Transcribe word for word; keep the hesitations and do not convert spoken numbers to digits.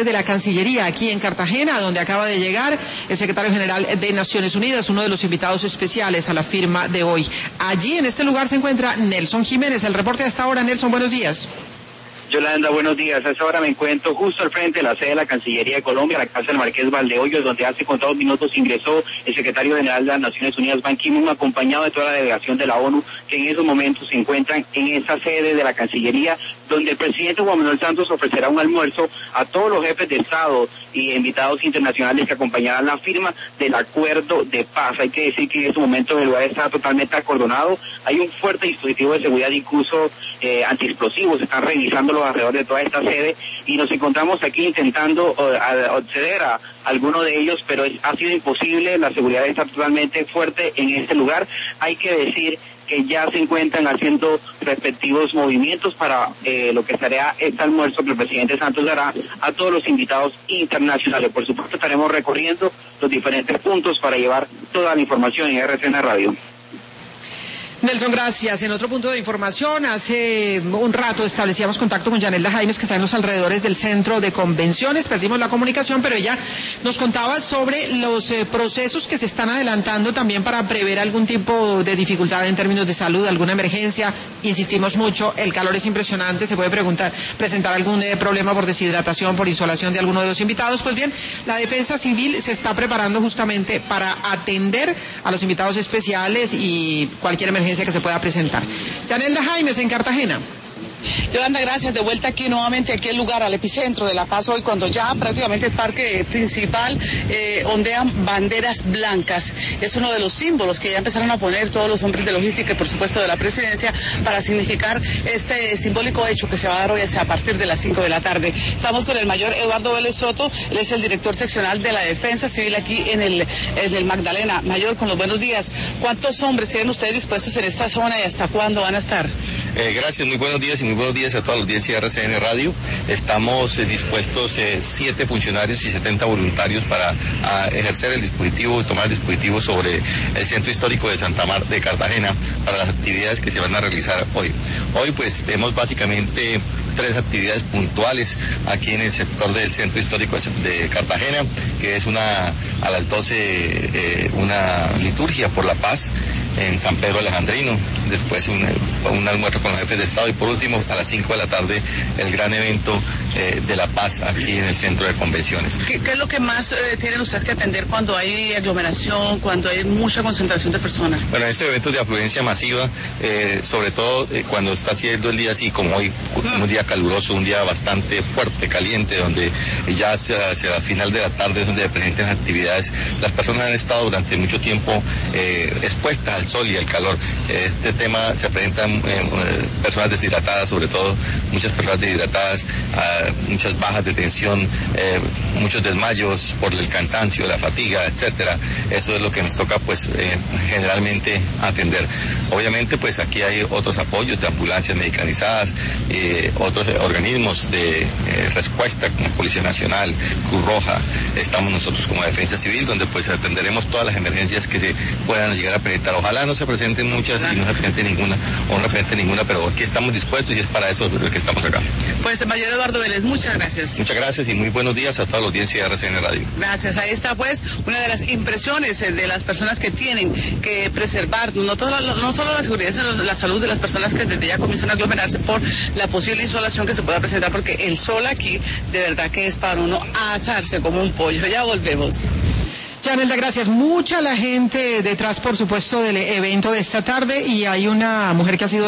de la Cancillería aquí en Cartagena, donde acaba de llegar el secretario general de Naciones Unidas, uno de los invitados especiales a la firma de hoy. Allí en este lugar se encuentra Nelson Jiménez. El reporte hasta ahora. Nelson, buenos días. Yolanda, buenos días. A esta hora me encuentro justo al frente de la sede de la Cancillería de Colombia, la Casa del Marqués Valdehoyos, donde hace contados minutos ingresó el secretario general de las Naciones Unidas, Ban Ki-moon, acompañado de toda la delegación de la ONU, que en esos momentos se encuentran en esta sede de la Cancillería, donde el presidente Juan Manuel Santos ofrecerá un almuerzo a todos los jefes de Estado y invitados internacionales que acompañarán la firma del acuerdo de paz. Hay que decir que en estos momentos el lugar está totalmente acordonado, hay un fuerte dispositivo de seguridad, incluso eh, antiexplosivos, están revisándolo alrededor de toda esta sede y nos encontramos aquí intentando uh, acceder a alguno de ellos, pero es, ha sido imposible. La seguridad está totalmente fuerte en este lugar. Hay que decir que ya se encuentran haciendo respectivos movimientos para eh, lo que será este almuerzo que el presidente Santos dará a todos los invitados internacionales. Por supuesto estaremos recorriendo los diferentes puntos para llevar toda la información en R C N Radio. Nelson, gracias. En otro punto de información, hace un rato establecíamos contacto con Yanelda Jaimes, que está en los alrededores del centro de convenciones. Perdimos la comunicación, pero ella nos contaba sobre los eh, procesos que se están adelantando también para prever algún tipo de dificultad en términos de salud, alguna emergencia. Insistimos mucho, el calor es impresionante, se puede preguntar, presentar algún eh, problema por deshidratación, por insolación de alguno de los invitados. Pues bien, la Defensa Civil se está preparando justamente para atender a los invitados especiales y cualquier emergencia que se pueda presentar. Yanelda Jaimes en Cartagena. Yolanda, gracias. De vuelta aquí nuevamente, aquí el lugar, al epicentro de La Paz hoy, cuando ya prácticamente el parque principal eh, ondean banderas blancas. Es uno de los símbolos que ya empezaron a poner todos los hombres de logística y por supuesto de la presidencia para significar este simbólico hecho que se va a dar hoy a partir de las cinco de la tarde. Estamos con el mayor Eduardo Vélez Soto, él es el director seccional de la Defensa Civil aquí en el, en el Magdalena. Mayor, con los buenos días. ¿Cuántos hombres tienen ustedes dispuestos en esta zona y hasta cuándo van a estar? Eh, gracias, muy buenos días y muy buenos días a toda la audiencia de R C N Radio. Estamos eh, dispuestos eh, siete funcionarios y setenta voluntarios para a, ejercer el dispositivo y tomar el dispositivo sobre el centro histórico de Santa Marta de Cartagena para las actividades que se van a realizar hoy. Hoy pues tenemos básicamente tres actividades puntuales aquí en el sector del centro histórico de Cartagena, que es una a las doce eh, una liturgia por la paz en San Pedro Alejandrino, después un, un almuerzo con los jefes de Estado y por último a las cinco de la tarde el gran evento eh, de la paz aquí en el centro de convenciones. ¿Qué, qué es lo que más eh, tienen ustedes que atender cuando hay aglomeración, cuando hay mucha concentración de personas? Bueno, estos eventos de afluencia masiva, eh, sobre todo eh, cuando está siendo el día así como hoy, un día caluroso, un día bastante fuerte, caliente, donde ya hacia, hacia la final de la tarde es donde se presentan actividades. Las personas han estado durante mucho tiempo eh, expuestas al sol y al calor. Este tema se presentan eh, personas deshidratadas, sobre todo muchas personas deshidratadas, uh, muchas bajas de tensión, eh, muchos desmayos por el cansancio, la fatiga, etcétera. Eso es lo que nos toca pues eh, generalmente atender. Obviamente pues aquí hay otros apoyos de ambulancias medicalizadas, eh, otros organismos de eh, respuesta como Policía Nacional, Cruz Roja. Estamos nosotros como Defensa Civil, donde pues atenderemos todas las emergencias que se puedan llegar a presentar. Ojalá no se presenten muchas y no se presente ninguna o no se presente ninguna, pero aquí estamos dispuestos y es para eso que estamos acá. Pues mayor Eduardo Vélez, muchas gracias. Muchas gracias y muy buenos días a toda la audiencia de R C N Radio. Gracias. Ahí está pues una de las impresiones de las personas que tienen que preservar no, toda la, no solo la seguridad, sino la salud de las personas que desde ya comienzan a aglomerarse por la posible insolación que se pueda presentar, porque el sol aquí de verdad que es para uno asarse como un pollo. Ya volvemos. Yanelda, gracias. Mucha la gente detrás, por supuesto, del evento de esta tarde y hay una mujer que ha sido